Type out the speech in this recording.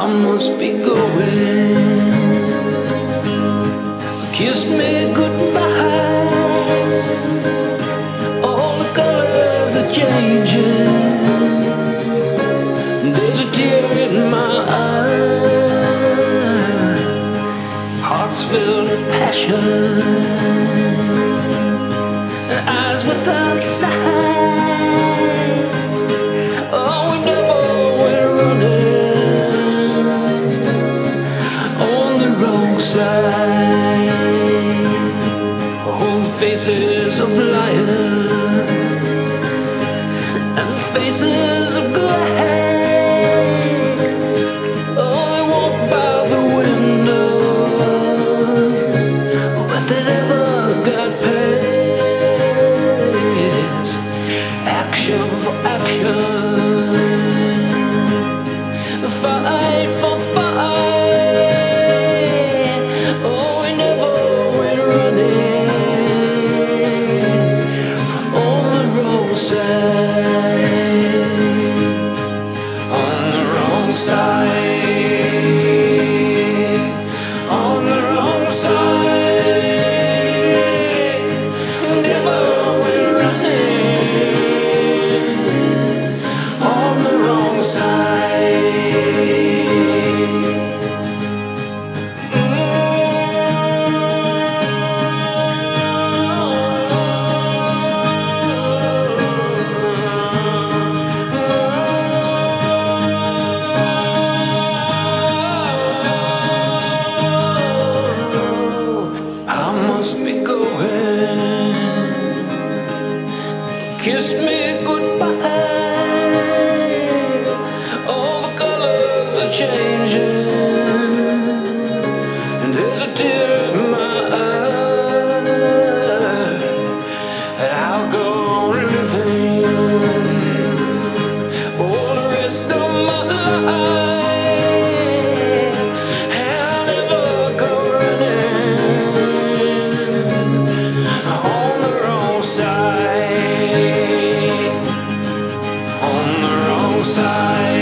I must be going. Kiss me goodbye. All the colors are changing. There's a tear in my eye. Heart's filled with passion. Eyes without sight. Oh, we never went running on the wrong side. All the faces of liars and the faces of glass. Oh, they walk by the window, but they never got past. Action for action, fight for fight. Oh, we never went running on the wrong side. On the wrong side. On the wrong side. Never went running on the wrong side. I must be going. Kiss me goodbye. All the colors are changing, and there's a tear in my eye. And I'll go living for the rest of my life. And I'll never go running on the wrong side. On the wrong side.